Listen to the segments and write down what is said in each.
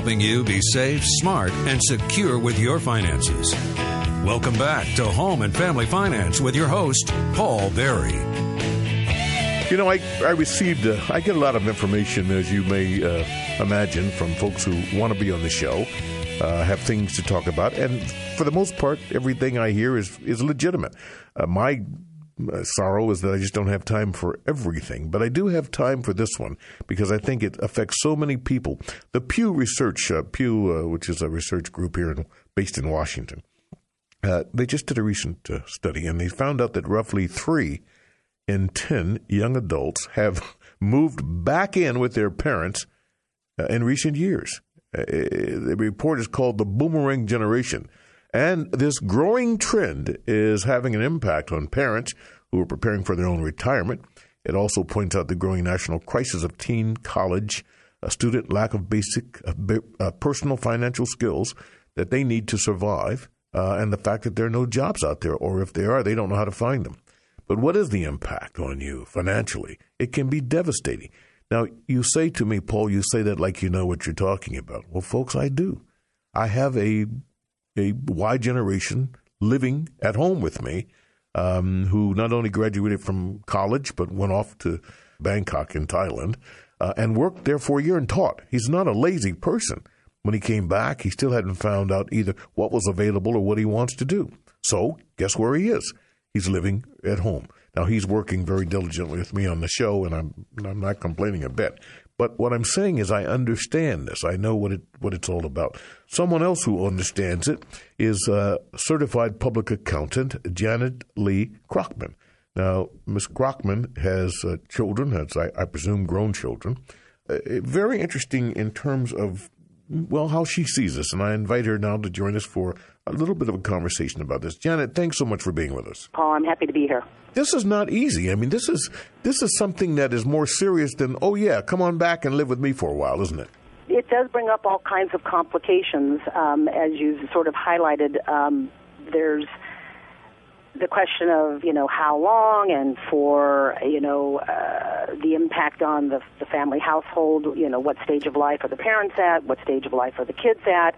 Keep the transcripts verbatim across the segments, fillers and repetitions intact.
helping you be safe, smart, and secure with your finances. Welcome back to Home and Family Finance with your host, Paul Berry. You know, I, I received, uh, I get a lot of information, as you may uh, imagine, from folks who want to be on the show, uh, have things to talk about. And for the most part, everything I hear is, is legitimate. Uh, my uh, sorrow is that I just don't have time for everything. But I do have time for this one because I think it affects so many people. The Pew Research, uh, Pew, uh, which is a research group here in, based in Washington, uh, they just did a recent uh, study, and they found out that roughly three in ten young adults have moved back in with their parents uh, in recent years. Uh, the report is called the Boomerang Generation. And this growing trend is having an impact on parents who are preparing for their own retirement. It also points out the growing national crisis of teen college, a student lack of basic uh, uh, personal financial skills that they need to survive, uh, and the fact that there are no jobs out there, or if there are, they don't know how to find them. But what is the impact on you financially? It can be devastating. Now, you say to me, Paul, you say that like you know what you're talking about. Well, folks, I do. I have a a Y generation living at home with me um, who not only graduated from college but went off to Bangkok in Thailand uh, and worked there for a year and taught. He's not a lazy person. When he came back, he still hadn't found out either what was available or what he wants to do. So guess where he is? He's living at home. Now, he's working very diligently with me on the show, and I'm I'm not complaining a bit. But what I'm saying is I understand this. I know what it what it's all about. Someone else who understands it is uh, certified public accountant Janet Lee Krochman. Now, Miz Krochman has uh, children, has, I, I presume, grown children. Uh, very interesting in terms of, well, how she sees this. And I invite her now to join us for a little bit of a conversation about this. Janet, thanks so much for being with us. Paul, I'm happy to be here. This is not easy. I mean, this is this is something that is more serious than, oh, yeah, come on back and live with me for a while, isn't it? It does bring up all kinds of complications, um, as you've sort of highlighted. Um, there's the question of, you know, how long, and for, you know, uh, the impact on the, the family household, you know, what stage of life are the parents at, what stage of life are the kids at.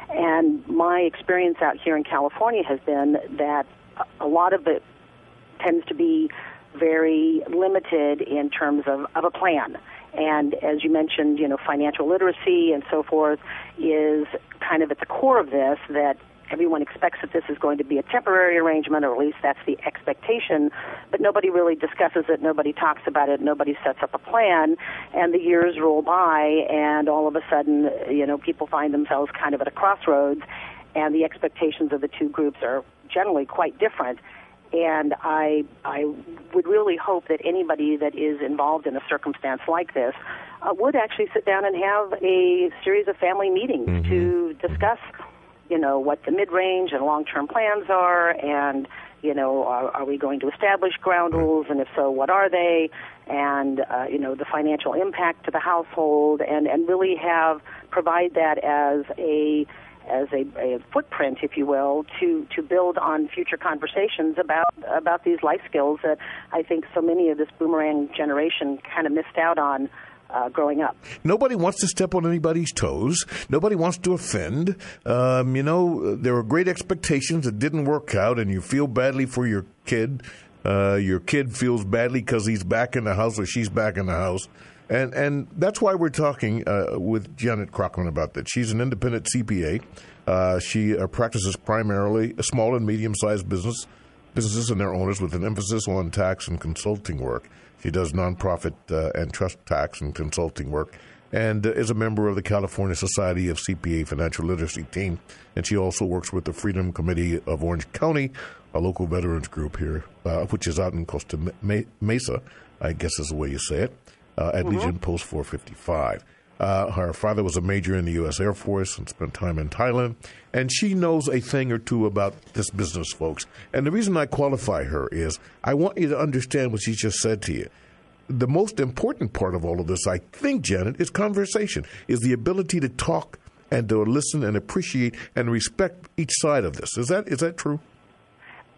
And my experience out here in California has been that a lot of it tends to be very limited in terms of, of a plan. And as you mentioned, you know, financial literacy and so forth is kind of at the core of this, that everyone expects that this is going to be a temporary arrangement, or at least that's the expectation, but nobody really discusses it, nobody talks about it, nobody sets up a plan, and the years roll by, and all of a sudden, you know, people find themselves kind of at a crossroads, and the expectations of the two groups are generally quite different. And I I would really hope that anybody that is involved in a circumstance like this uh, would actually sit down and have a series of family meetings mm-hmm. to discuss, you know, what the mid-range and long-term plans are, and, you know, are, are we going to establish ground rules, and if so, what are they, and, uh, you know, the financial impact to the household, and, and really have, provide that as a as a, a footprint, if you will, to, to build on future conversations about about these life skills that I think so many of this boomerang generation kind of missed out on uh, growing up. Nobody wants to step on anybody's toes. Nobody wants to offend. Um, you know, there were great expectations that didn't work out, and you feel badly for your kid. Uh, your kid feels badly because he's back in the house or she's back in the house. And and that's why we're talking uh, with Janet Krochman about that. She's an independent C P A. Uh, she uh, practices primarily small and medium-sized business businesses and their owners with an emphasis on tax and consulting work. She does nonprofit uh, and trust tax and consulting work, and uh, is a member of the California Society of C P A Financial Literacy team. And she also works with the Freedom Committee of Orange County, a local veterans group here, uh, which is out in Costa Mesa, I guess is the way you say it. Uh, at mm-hmm. Legion Post four fifty-five. Uh, her father was a major in the U S Air Force and spent time in Thailand. And she knows a thing or two about this business, folks. And the reason I qualify her is I want you to understand what she just said to you. The most important part of all of this, I think, Janet, is conversation, is the ability to talk and to listen and appreciate and respect each side of this. Is that is that true?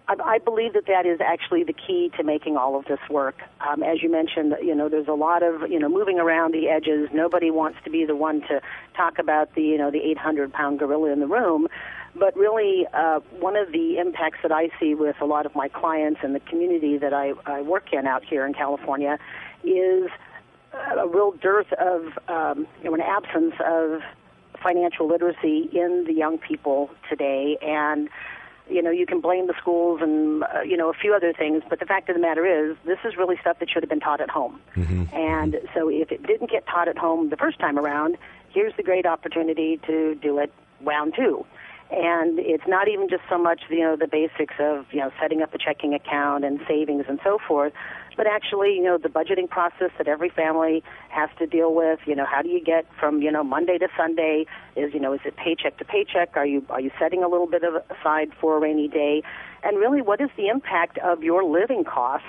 I, I believe that that is actually the key to making all of this work. Um, as you mentioned, you know, there's a lot of, you know, moving around the edges. Nobody wants to be the one to talk about the, you know, the eight hundred pound gorilla in the room. But really, uh, one of the impacts that I see with a lot of my clients and the community that I, I work in out here in California is a real dearth of, um, you know, an absence of financial literacy in the young people today. And you know, you can blame the schools and, uh, you know, a few other things, but the fact of the matter is this is really stuff that should have been taught at home. Mm-hmm. And so if it didn't get taught at home the first time around, here's the great opportunity to do it round two. And it's not even just so much, you know, the basics of, you know, setting up a checking account and savings and so forth, but actually, you know, the budgeting process that every family has to deal with. You know, how do you get from, you know, Monday to Sunday? Is, you know, is it paycheck to paycheck? Are you are you setting a little bit of aside for a rainy day? And really, what is the impact of your living costs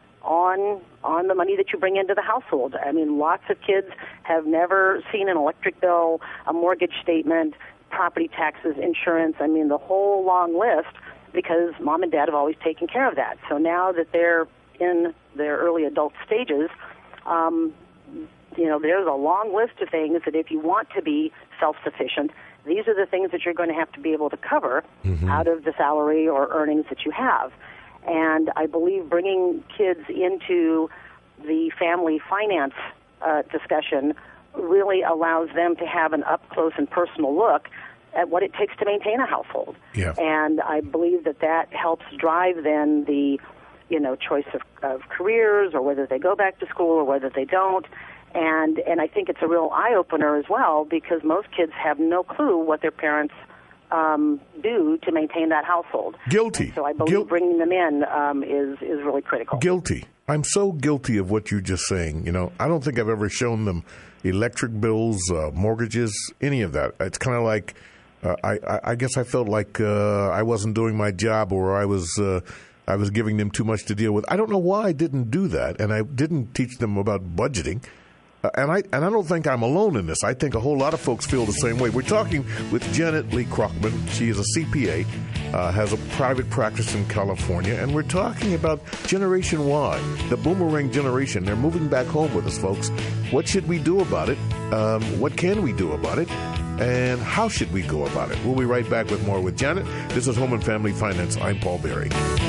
on on the money that you bring into the household? I mean, lots of kids have never seen an electric bill, a mortgage statement, property taxes, insurance, I mean, the whole long list, because mom and dad have always taken care of that. So now that they're in their early adult stages, um, you know, there's a long list of things that if you want to be self-sufficient, these are the things that you're going to have to be able to cover mm-hmm. out of the salary or earnings that you have. And I believe bringing kids into the family finance uh, discussion really allows them to have an up-close and personal look at what it takes to maintain a household. Yeah. And I believe that that helps drive then the, you know, choice of, of careers or whether they go back to school or whether they don't. And and I think it's a real eye-opener as well because most kids have no clue what their parents um, do to maintain that household. Guilty. And so I believe Guil- bringing them in um, is, is really critical. Guilty. I'm so guilty of what you're just saying. You know, I don't think I've ever shown them electric bills, uh, mortgages, any of that. It's kind of like uh, I, I guess I felt like uh, I wasn't doing my job or I was uh, I was giving them too much to deal with. I don't know why I didn't do that, and I didn't teach them about budgeting. Uh, and I and I don't think I'm alone in this. I think a whole lot of folks feel the same way. We're talking with Janet Lee Krochman. She is a C P A, uh, has a private practice in California, and we're talking about Generation Y, the boomerang generation. They're moving back home with us, folks. What should we do about it? Um, what can we do about it? And how should we go about it? We'll be right back with more with Janet. This is Home and Family Finance. I'm Paul Berry.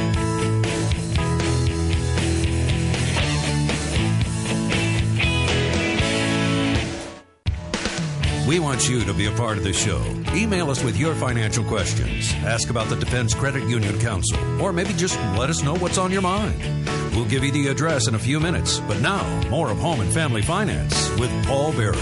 We want you to be a part of the show. Email us with your financial questions. Ask about the Defense Credit Union Council, or maybe just let us know what's on your mind. We'll give you the address in a few minutes. But now, more of Home and Family Finance with Paul Berry.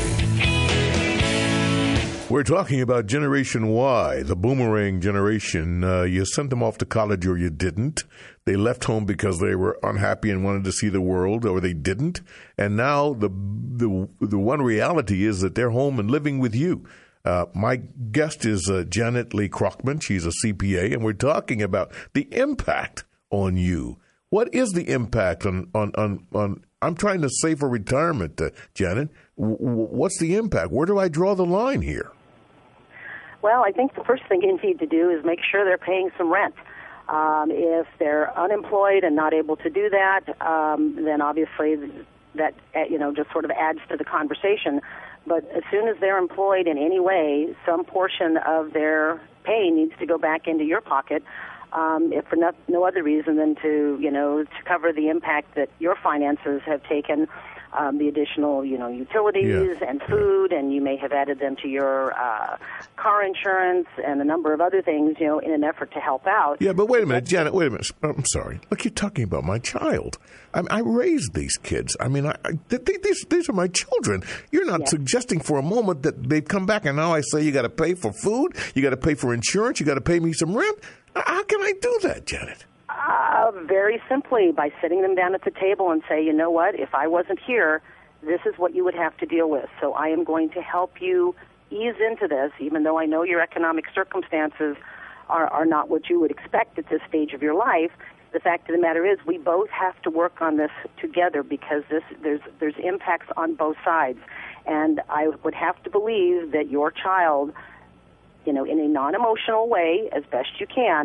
We're talking about Generation Y, the boomerang generation. Uh, you sent them off to college or you didn't. They left home because they were unhappy and wanted to see the world, or they didn't. And now the the, the one reality is that they're home and living with you. Uh, my guest is uh, Janet Lee Krochman. She's a C P A, and we're talking about the impact on you. What is the impact on, on, on, on I'm trying to save for retirement, uh, Janet. W- what's the impact? Where do I draw the line here? Well, I think the first thing you need to do is make sure they're paying some rent. Um, if they're unemployed and not able to do that, um, then obviously that, you know, just sort of adds to the conversation. But as soon as they're employed in any way, some portion of their pay needs to go back into your pocket, um, if for no, no other reason than to, you know, to cover the impact that your finances have taken. Um, the additional, you know, utilities yeah. and food, and you may have added them to your uh, car insurance and a number of other things, you know, in an effort to help out. Yeah, but wait a minute, Janet, wait a minute. I'm sorry. Look, you're talking about my child. I, I raised these kids. I mean, I, I, these, these are my children. You're not yeah. suggesting for a moment that they've come back and now I say you got to pay for food, you got to pay for insurance, you got to pay me some rent. How can I do that, Janet? Uh, very simply by sitting them down at the table and say, you know what, if I wasn't here, this is what you would have to deal with. So I am going to help you ease into this, even though I know your economic circumstances are, are not what you would expect at this stage of your life. The fact of the matter is we both have to work on this together because this, there's, there's impacts on both sides. And I would have to believe that your child, you know, in a non-emotional way, as best you can,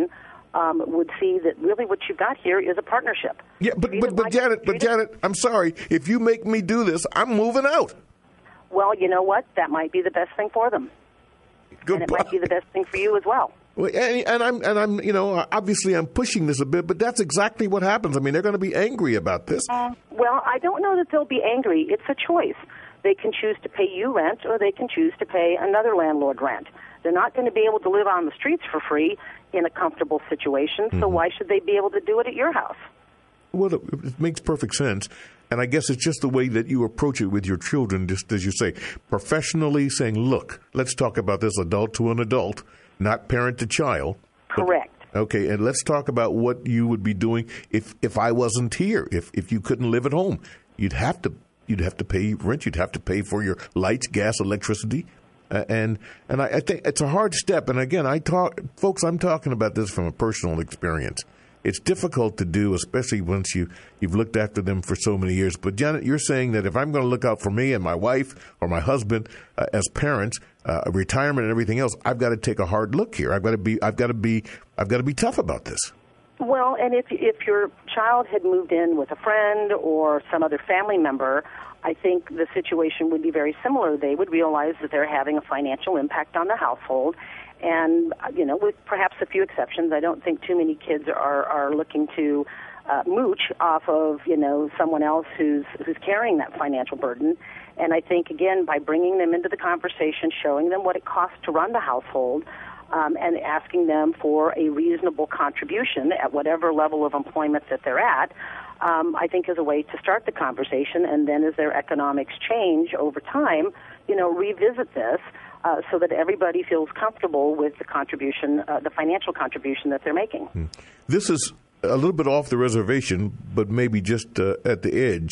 um, would see that really what you've got here is a partnership. Yeah, but but, but Janet, but Janet, I'm sorry. If you make me do this, I'm moving out. Well, you know what? That might be the best thing for them. Goodbye. And it might be the best thing for you as well. Well, and, and I'm and I'm you know obviously I'm pushing this a bit, but that's exactly what happens. I mean, they're going to be angry about this. Uh, well, I don't know that they'll be angry. It's a choice. They can choose to pay you rent, or they can choose to pay another landlord rent. They're not going to be able to live on the streets for free in a comfortable situation. So mm-hmm. why should they be able to do it at your house? Well, it, it makes perfect sense. And I guess it's just the way that you approach it with your children, just as you say, professionally saying, look, let's talk about this adult to an adult, not parent to child. Correct. But, okay, and let's talk about what you would be doing if, if I wasn't here, if if you couldn't live at home. You'd have to you'd have to pay rent, you'd have to pay for your lights, gas, electricity. Uh, and and I, I think it's a hard step. And again, I talk, folks, I'm talking about this from a personal experience. It's difficult to do, especially once you, you've looked after them for so many years. But, Janet, you're saying that if I'm going to look out for me and my wife or my husband uh, as parents, uh, retirement and everything else, I've got to take a hard look here. I've got to be, I've got to be, I've got to be tough about this. Well, and if if your child had moved in with a friend or some other family member, I think the situation would be very similar. They would realize that they're having a financial impact on the household. And, you know, with perhaps a few exceptions, I don't think too many kids are, are looking to uh, mooch off of, you know, someone else who's who's carrying that financial burden. And I think, again, by bringing them into the conversation, showing them what it costs to run the household, um, and asking them for a reasonable contribution at whatever level of employment that they're at, um, I think is a way to start the conversation. And then as their economics change over time, you know, revisit this. Uh, so that everybody feels comfortable with the contribution, uh, the financial contribution that they're making. Hmm. This is a little bit off the reservation, but maybe just uh, at the edge.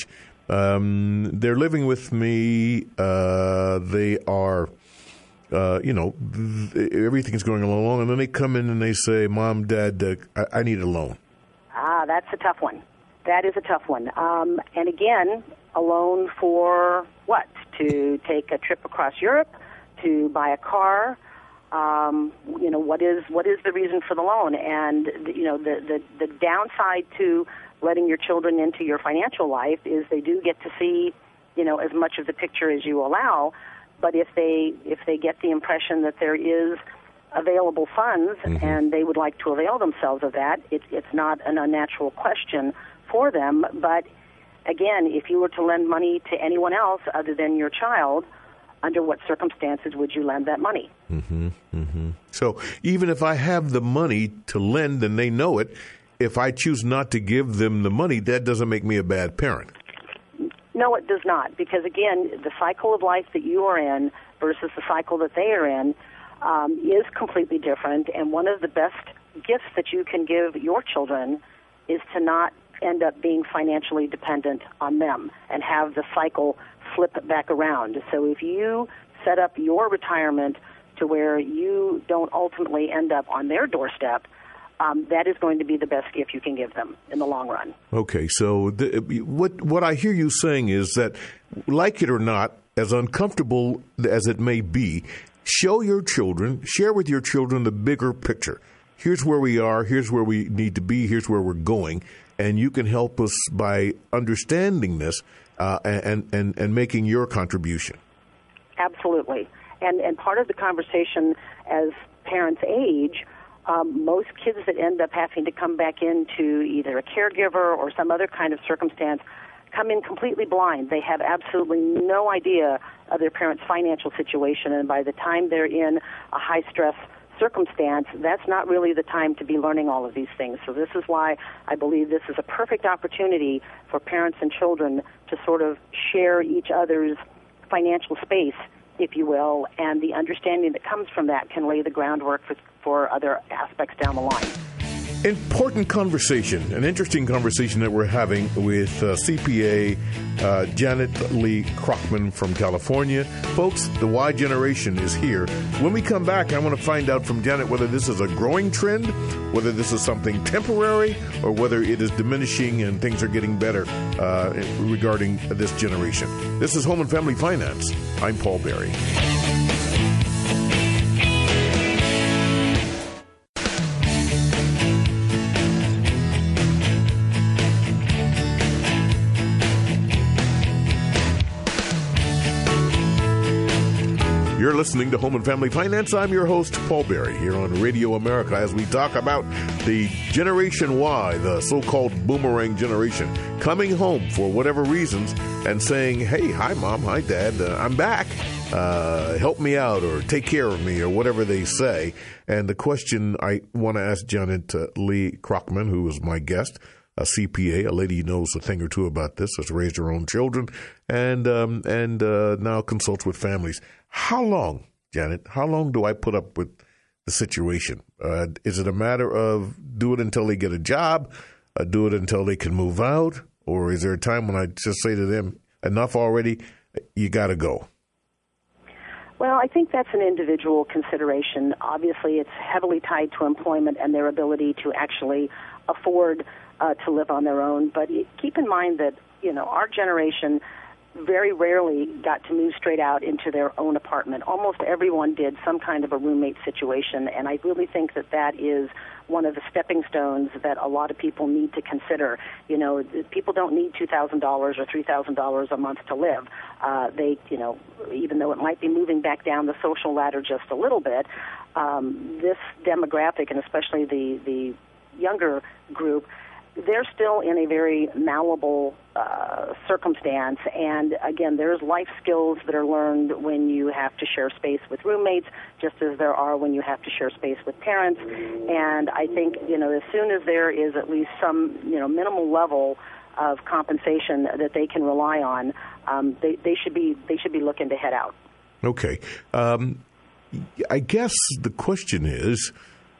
Um, they're living with me. Uh, they are, uh, you know, th- everything's going along, and then they come in and they say, "Mom, Dad, uh, I-, I need a loan." Ah, that's a tough one. That is a tough one. Um, and again, a loan for what? To take a trip across Europe? To buy a car, um, you know, what is what is the reason for the loan? And, you know, the, the, the downside to letting your children into your financial life is they do get to see, you know, as much of the picture as you allow. But if they if they get the impression that there is available funds mm-hmm. and they would like to avail themselves of that, it, it's not an unnatural question for them. But, again, if you were to lend money to anyone else other than your child, under what circumstances would you lend that money? Mm-hmm, mm-hmm. So even if I have the money to lend and they know it, if I choose not to give them the money, that doesn't make me a bad parent. No, it does not. Because, again, the cycle of life that you are in versus the cycle that they are in um, is completely different. And one of the best gifts that you can give your children is to not end up being financially dependent on them and have the cycle flip back around. So if you set up your retirement to where you don't ultimately end up on their doorstep, um, that is going to be the best gift you can give them in the long run. Okay, so the, what what I hear you saying is that, like it or not, as uncomfortable as it may be, show your children, share with your children the bigger picture. Here's where we are, here's where we need to be, here's where we're going, and you can help us by understanding this Uh, and, and, and making your contribution. Absolutely. And and part of the conversation as parents age, um, most kids that end up having to come back into either a caregiver or some other kind of circumstance come in completely blind. They have absolutely no idea of their parents' financial situation, and by the time they're in a high-stress circumstance, that's not really the time to be learning all of these things. So this is why I believe this is a perfect opportunity for parents and children to sort of share each other's financial space, if you will, and the understanding that comes from that can lay the groundwork for, for other aspects down the line. Important conversation, an interesting conversation that we're having with uh, C P A uh, Janet Lee Krochman from California. Folks, the Y generation is here. When we come back, I want to find out from Janet whether this is a growing trend, whether this is something temporary, or whether it is diminishing and things are getting better uh, regarding this generation. This is Home and Family Finance. I'm Paul Berry. You're listening to Home and Family Finance. I'm your host, Paul Berry, here on Radio America as we talk about the Generation Y, the so-called boomerang generation, coming home for whatever reasons and saying, hey, hi, Mom, hi, Dad, uh, I'm back. Uh, help me out or take care of me or whatever they say. And the question I want to ask Janet uh, Lee Krockman, who is my guest, a C P A, a lady who knows a thing or two about this, has raised her own children, and um, and uh, now consults with families. How long, Janet, how long do I put up with the situation? Uh, is it a matter of do it until they get a job, uh, do it until they can move out, or is there a time when I just say to them, enough already, you got to go? Well, I think that's an individual consideration. Obviously, it's heavily tied to employment and their ability to actually afford Uh, to live on their own. But keep in mind that, you know, our generation very rarely got to move straight out into their own apartment. Almost everyone did some kind of a roommate situation, and I really think that that is one of the stepping stones that a lot of people need to consider. You know, people don't need two thousand dollars or three thousand dollars a month to live. Uh, they, you know, even though it might be moving back down the social ladder just a little bit, um, this demographic, and especially the, the younger group, they're still in a very malleable uh, circumstance. And, again, there's life skills that are learned when you have to share space with roommates, just as there are when you have to share space with parents. And I think, you know, as soon as there is at least some, you know, minimal level of compensation that they can rely on, um, they, they should be they should be looking to head out. Okay. Um, I guess the question is,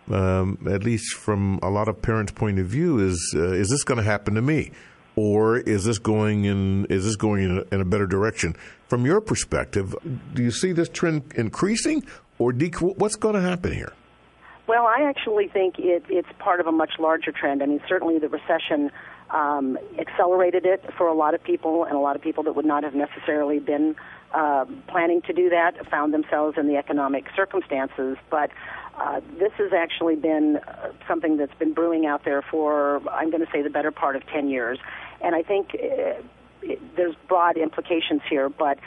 Um, at least from a lot of parents' point of view, is uh, is this going to happen to me, or is this going in is this going in a, in a better direction? From your perspective, do you see this trend increasing or dec- what's going to happen here? Well, I actually think it, it's part of a much larger trend. I mean, certainly the recession um, accelerated it for a lot of people, and a lot of people that would not have necessarily been uh, planning to do that found themselves in the economic circumstances. But Uh, this has actually been uh, something that's been brewing out there for, I'm going to say, the better part of ten years. And I think uh, it, there's broad implications here, but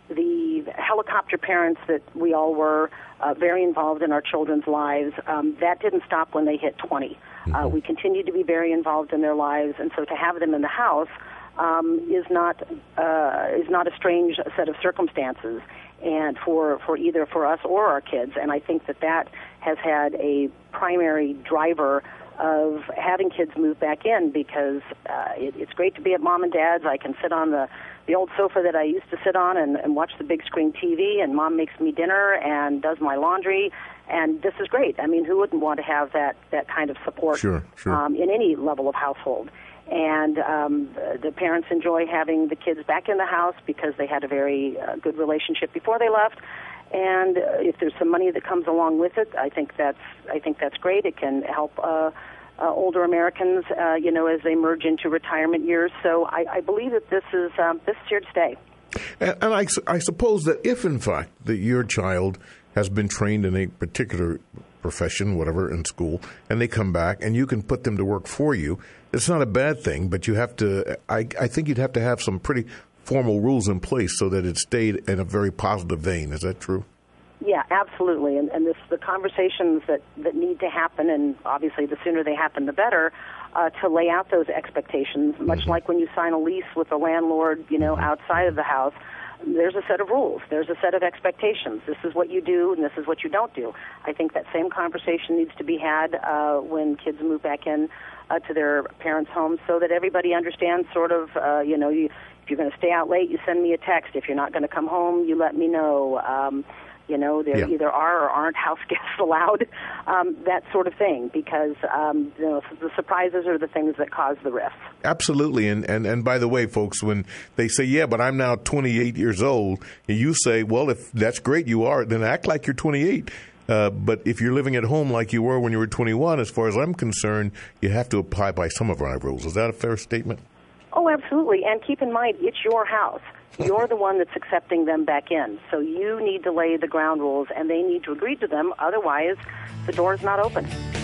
the helicopter parents that we all were, uh, very involved in our children's lives, um, that didn't stop when they hit twenty. Mm-hmm. Uh, we continue to be very involved in their lives, and so to have them in the house um, is not uh, is not a strange set of circumstances, and for, for either for us or our kids. And I think that that has had a primary driver of having kids move back in, because uh, it, it's great to be at mom and dad's. I can sit on the, the old sofa that I used to sit on and, and watch the big screen T V, and mom makes me dinner and does my laundry, and this is great. I mean, who wouldn't want to have that, that kind of support sure, sure. Um, in any level of household? And um, the, the parents enjoy having the kids back in the house because they had a very uh, good relationship before they left. And uh, if there's some money that comes along with it, I think that's I think that's great. It can help uh, uh, older Americans, uh, you know, as they merge into retirement years. So I, I believe that this is um, this is here to stay. And, and I, I suppose that if, in fact, that your child has been trained in a particular profession, whatever, in school, and they come back and you can put them to work for you, it's not a bad thing, but you have to, I, I think you'd have to have some pretty formal rules in place so that it stayed in a very positive vein. Is that true? Yeah, absolutely. And, and this, the conversations that, that need to happen, and obviously the sooner they happen, the better, uh, to lay out those expectations, much mm-hmm. like when you sign a lease with a landlord, you know, mm-hmm. outside of the house. There's a set of rules. There's a set of expectations. This is what you do, and this is what you don't do. I think that same conversation needs to be had uh, when kids move back in uh, to their parents' homes, so that everybody understands sort of, uh, you know, you, if you're going to stay out late, you send me a text. If you're not going to come home, you let me know. Um, You know, there yeah. either are or aren't house guests allowed, um, that sort of thing, because um, you know, the surprises are the things that cause the rifts. Absolutely. And, and, and by the way, folks, when they say, yeah, but I'm now twenty-eight years old, and you say, well, if that's great you are, then act like you're twenty-eight. Uh, but if you're living at home like you were when you were twenty-one, as far as I'm concerned, you have to apply by some of our rules. Is that a fair statement? Oh, absolutely. And keep in mind, it's your house. You're the one that's accepting them back in. So you need to lay the ground rules, and they need to agree to them. Otherwise, the door is not open.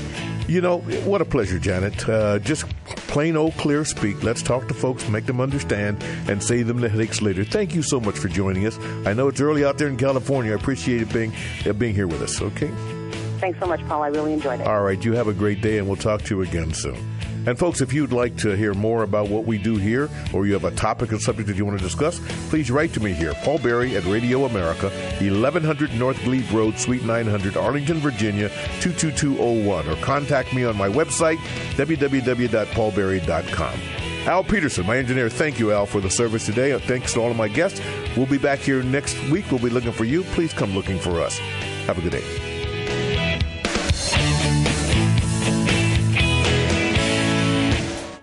You know, what a pleasure, Janet. Uh, just plain old clear speak. Let's talk to folks, make them understand, and save them the headaches later. Thank you so much for joining us. I know it's early out there in California. I appreciate it being, uh, being here with us, okay? Thanks so much, Paul. I really enjoyed it. All right. You have a great day, and we'll talk to you again soon. And, folks, if you'd like to hear more about what we do here, or you have a topic or subject that you want to discuss, please write to me here, Paul Berry at Radio America, eleven hundred North Glebe Road, Suite nine hundred, Arlington, Virginia, two two two oh one, or contact me on my website, w w w dot paul berry dot com. Al Peterson, my engineer, thank you, Al, for the service today. Thanks to all of my guests. We'll be back here next week. We'll be looking for you. Please come looking for us. Have a good day.